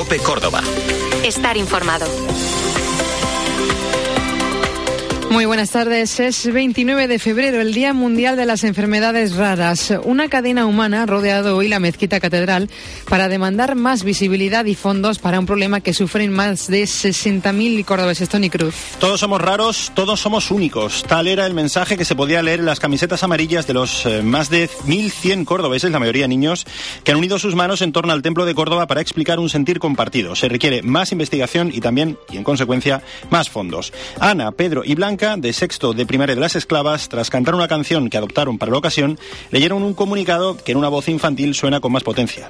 COPE Córdoba. Estar informado. Muy buenas tardes. Es 29 de febrero, el Día Mundial de las Enfermedades Raras. Una cadena humana ha rodeado hoy la Mezquita Catedral para demandar más visibilidad y fondos para un problema que sufren más de 60.000 cordobeses. Tony Cruz. Todos somos raros, todos somos únicos. Tal era el mensaje que se podía leer en las camisetas amarillas de los más de 1.100 cordobeses, la mayoría niños, que han unido sus manos en torno al Templo de Córdoba para explicar un sentir compartido. Se requiere más investigación y también, y en consecuencia, más fondos. Ana, Pedro y Blanca, de sexto de primaria de las Esclavas, tras cantar una canción que adoptaron para la ocasión, leyeron un comunicado que en una voz infantil suena con más potencia.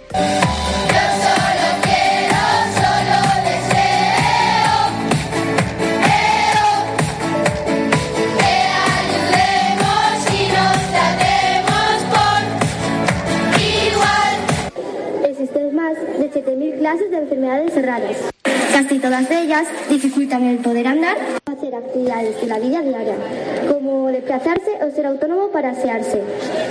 Existen más de 7.000 clases de enfermedades raras. Casi todas ellas dificultan el poder andar, hacer actividades de la vida diaria, como desplazarse o ser autónomo para asearse.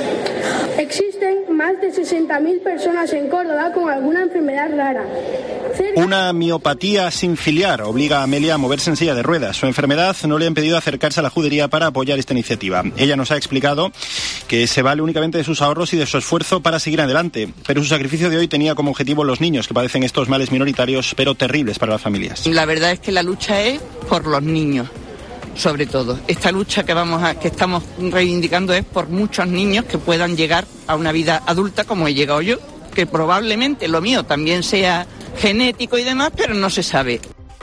Existen más de 60.000 personas en Córdoba con alguna enfermedad rara. Una miopatía sin ciliar obliga a Amelia a moverse en silla de ruedas. Su enfermedad no le ha impedido acercarse a la judería para apoyar esta iniciativa. Ella nos ha explicado que se vale únicamente de sus ahorros y de su esfuerzo para seguir adelante. Pero su sacrificio de hoy tenía como objetivo los niños que padecen estos males minoritarios, pero terribles para las familias. La verdad es que la lucha es por los niños. Sobre todo, esta lucha que estamos reivindicando es por muchos niños que puedan llegar a una vida adulta como he llegado yo, que probablemente lo mío también sea genético y demás, pero no se sabe.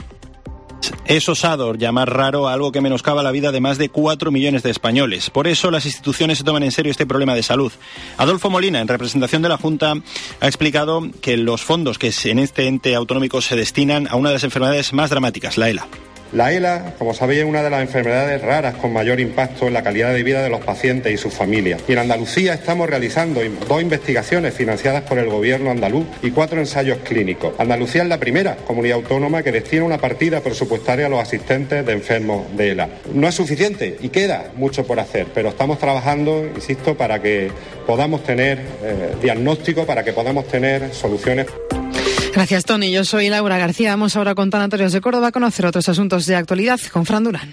Es osado llamar raro a algo que menoscaba la vida de más de 4 millones de españoles. Por eso las instituciones se toman en serio este problema de salud. Adolfo Molina, en representación de la Junta, ha explicado que los fondos que en este ente autonómico se destinan a una de las enfermedades más dramáticas, la ELA. La ELA, como sabéis, es una de las enfermedades raras con mayor impacto en la calidad de vida de los pacientes y sus familias. Y en Andalucía estamos realizando 2 investigaciones financiadas por el gobierno andaluz y 4 ensayos clínicos. Andalucía es la primera comunidad autónoma que destina una partida presupuestaria a los asistentes de enfermos de ELA. No es suficiente y queda mucho por hacer, pero estamos trabajando, insisto, para que podamos tener diagnóstico, para que podamos tener soluciones. Gracias, Tony. Yo soy Laura García. Vamos ahora con Tanatorios de Córdoba a conocer otros asuntos de actualidad con Fran Durán.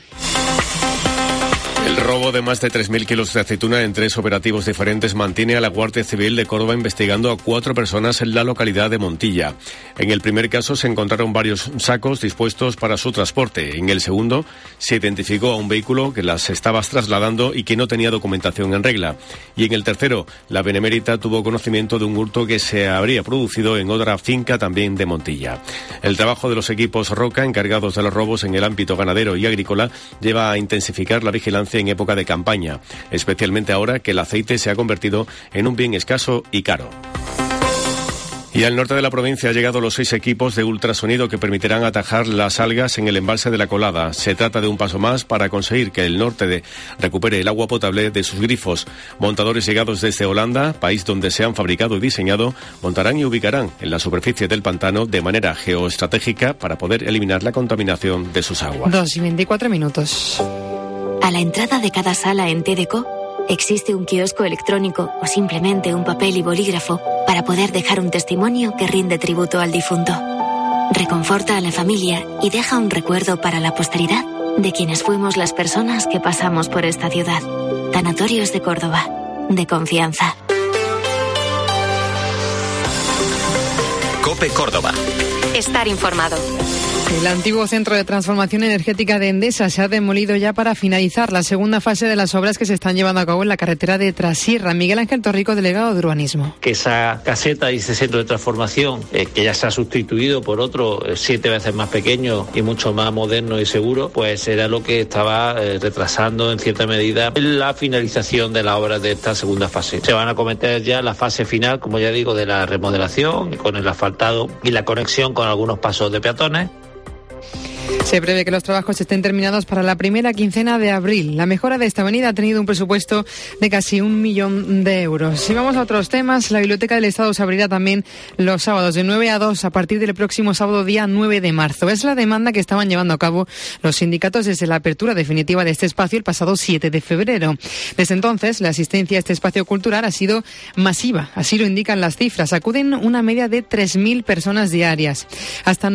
El robo de más de 3.000 kilos de aceituna en 3 operativos diferentes mantiene a la Guardia Civil de Córdoba investigando a 4 personas en la localidad de Montilla. En el primer caso se encontraron varios sacos dispuestos para su transporte. En el segundo se identificó a un vehículo que las estaba trasladando y que no tenía documentación en regla. Y en el tercero, la Benemérita tuvo conocimiento de un hurto que se habría producido en otra finca también de Montilla. El trabajo de los equipos Roca, encargados de los robos en el ámbito ganadero y agrícola, lleva a intensificar la vigilancia en época de campaña, especialmente ahora que el aceite se ha convertido en un bien escaso y caro. Y al norte de la provincia han llegado los 6 equipos de ultrasonido que permitirán atajar las algas en el embalse de la Colada. Se trata de un paso más para conseguir que el norte recupere el agua potable de sus grifos. Montadores llegados desde Holanda, país donde se han fabricado y diseñado, montarán y ubicarán en la superficie del pantano de manera geoestratégica para poder eliminar la contaminación de sus aguas. 2:24. A la entrada de cada sala en TDCO existe un kiosco electrónico o simplemente un papel y bolígrafo para poder dejar un testimonio que rinde tributo al difunto. Reconforta a la familia y deja un recuerdo para la posteridad de quienes fuimos las personas que pasamos por esta ciudad. Tanatorios de Córdoba, de confianza. COPE Córdoba. Estar informado. El antiguo centro de transformación energética de Endesa se ha demolido ya para finalizar la segunda fase de las obras que se están llevando a cabo en la carretera de Trasierra. Miguel Ángel Torrico, delegado de urbanismo. Que esa caseta y ese centro de transformación, que ya se ha sustituido por otro 7 veces más pequeño y mucho más moderno y seguro, pues era lo que estaba retrasando en cierta medida la finalización de la obra de esta segunda fase. Se van a acometer ya la fase final, como ya digo, de la remodelación con el asfaltado y la conexión con algunos pasos de peatones. Se prevé que los trabajos estén terminados para la primera quincena de abril. La mejora de esta avenida ha tenido un presupuesto de casi 1 millón de euros. Si vamos a otros temas, la Biblioteca del Estado se abrirá también los sábados de 9 a 2 a partir del próximo sábado día 9 de marzo. Es la demanda que estaban llevando a cabo los sindicatos desde la apertura definitiva de este espacio el pasado 7 de febrero. Desde entonces, la asistencia a este espacio cultural ha sido masiva. Así lo indican las cifras. Acuden una media de 3.000 personas diarias. Hasta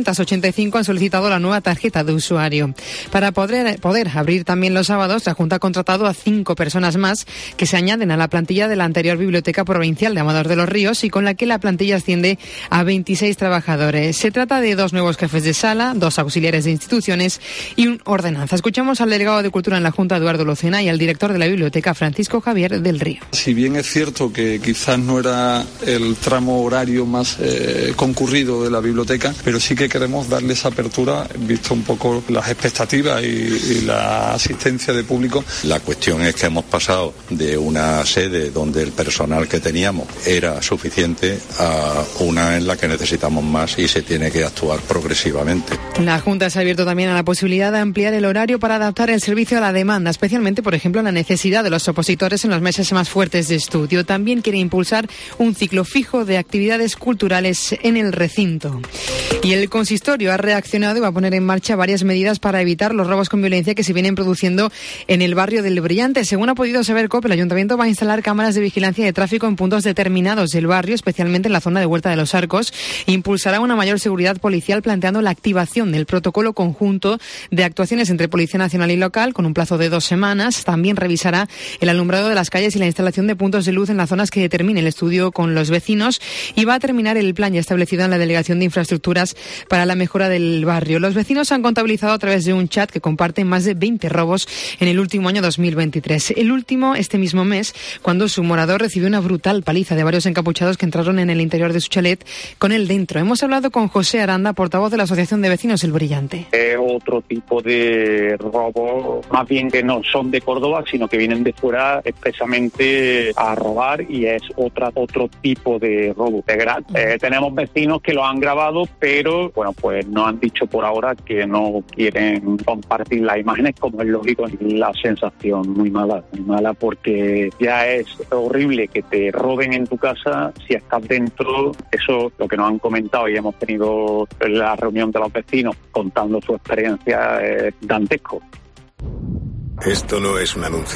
985 han solicitado la nueva tarjeta de usuario. Para poder abrir también los sábados, la Junta ha contratado a 5 personas más que se añaden a la plantilla de la anterior Biblioteca Provincial de Amador de los Ríos y con la que la plantilla asciende a 26 trabajadores. Se trata de 2 nuevos jefes de sala, 2 auxiliares de instituciones y un ordenanza. Escuchamos al delegado de Cultura en la Junta, Eduardo Lucena, y al director de la Biblioteca, Francisco Javier del Río. Si bien es cierto que quizás no era el tramo horario más concurrido de la biblioteca, pero sí que queremos darle esa apertura, visto un poco las expectativas y la asistencia de público. La cuestión es que hemos pasado de una sede donde el personal que teníamos era suficiente a una en la que necesitamos más y se tiene que actuar progresivamente. La Junta se ha abierto también a la posibilidad de ampliar el horario para adaptar el servicio a la demanda, especialmente, por ejemplo, la necesidad de los opositores en los meses más fuertes de estudio. También quiere impulsar un ciclo fijo de actividades culturales en el recinto. Y el consistorio ha reaccionado y va a poner en marcha varias medidas para evitar los robos con violencia que se vienen produciendo en el barrio del Brillante. Según ha podido saber COPE, el Ayuntamiento va a instalar cámaras de vigilancia de tráfico en puntos determinados del barrio, especialmente en la zona de Huerta de los Arcos. Impulsará una mayor seguridad policial planteando la activación del protocolo conjunto de actuaciones entre Policía Nacional y local con un plazo de 2 semanas. También revisará el alumbrado de las calles y la instalación de puntos de luz en las zonas que determine el estudio con los vecinos, y va a terminar el plan ya establecido en la Delegación de Infraestructuras para la mejora del barrio. Los vecinos han contabilizado a través de un chat que comparten más de 20 robos en el último año 2023. El último este mismo mes, cuando su morador recibió una brutal paliza de varios encapuchados que entraron en el interior de su chalet con él dentro. Hemos hablado con José Aranda, portavoz de la Asociación de Vecinos El Brillante. Es otro tipo de robo, más bien que no son de Córdoba, sino que vienen de fuera expresamente a robar, y es otro tipo de robo. Tenemos vecinos que lo han grabado, pero bueno, pues nos han dicho por ahora que no quieren compartir las imágenes, como es lógico. La sensación muy mala porque ya es horrible que te roben en tu casa si estás dentro. Eso lo que nos han comentado, y hemos tenido la reunión de los vecinos contando su experiencia, es dantesco. Esto no es un anuncio,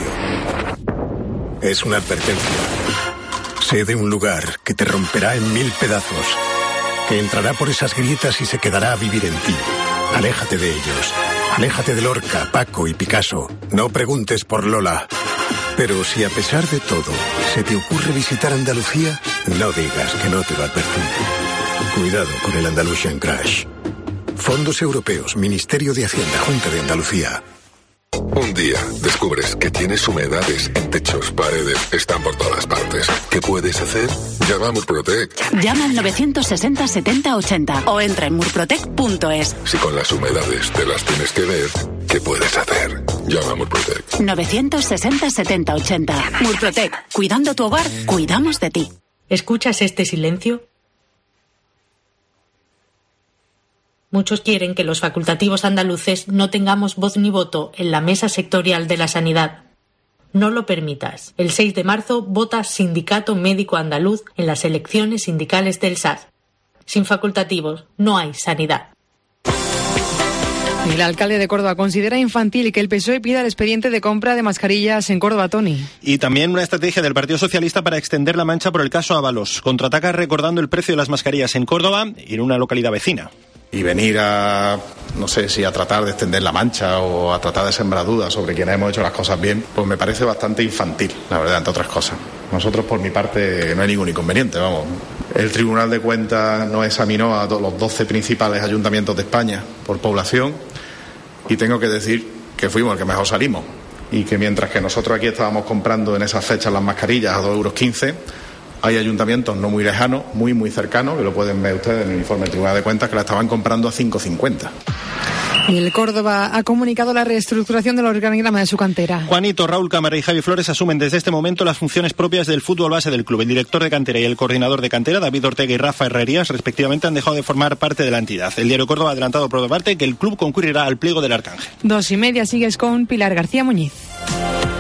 es una advertencia. Sé de un lugar que te romperá en 1000 pedazos, que entrará por esas grietas y se quedará a vivir en ti. Aléjate de ellos. Aléjate de Lorca, Paco y Picasso. No preguntes por Lola. Pero si a pesar de todo se te ocurre visitar Andalucía, no digas que no te lo advertí. Cuidado con el Andalusian Crash. Fondos Europeos, Ministerio de Hacienda, Junta de Andalucía. Un día descubres que tienes humedades en techos, paredes, están por todas partes. ¿Qué puedes hacer? Llama a Murprotec. Llama al 960 70 80 o entra en murprotec.es. Si con las humedades te las tienes que ver, ¿qué puedes hacer? Llama a Murprotec. 960 70 80. Murprotec. Cuidando tu hogar, cuidamos de ti. ¿Escuchas este silencio? Muchos quieren que los facultativos andaluces no tengamos voz ni voto en la mesa sectorial de la sanidad. No lo permitas. El 6 de marzo vota Sindicato Médico Andaluz en las elecciones sindicales del SAS. Sin facultativos no hay sanidad. El alcalde de Córdoba considera infantil que el PSOE pida el expediente de compra de mascarillas en Córdoba, Tony. Y también una estrategia del Partido Socialista para extender la mancha por el caso Ábalos. Contraataca recordando el precio de las mascarillas en Córdoba y en una localidad vecina. Y venir a, no sé si a tratar de extender la mancha o a tratar de sembrar dudas sobre quienes hemos hecho las cosas bien, pues me parece bastante infantil, la verdad, entre otras cosas. Nosotros, por mi parte, no hay ningún inconveniente, vamos. El Tribunal de Cuentas nos examinó a los 12 principales ayuntamientos de España por población y tengo que decir que fuimos el que mejor salimos. Y que mientras que nosotros aquí estábamos comprando en esas fechas las mascarillas a 2,15 €, hay ayuntamientos no muy lejanos, muy cercanos, que lo pueden ver ustedes en el informe del Tribunal de Cuentas, que la estaban comprando a 5,50. El Córdoba ha comunicado la reestructuración del organigrama de su cantera. Juanito, Raúl Cámara y Javi Flores asumen desde este momento las funciones propias del fútbol base del club. El director de cantera y el coordinador de cantera, David Ortega y Rafa Herrerías, respectivamente, han dejado de formar parte de la entidad. El diario Córdoba ha adelantado por otra parte que el club concurrirá al pliego del Arcángel. 2:30, sigues con Pilar García Muñiz.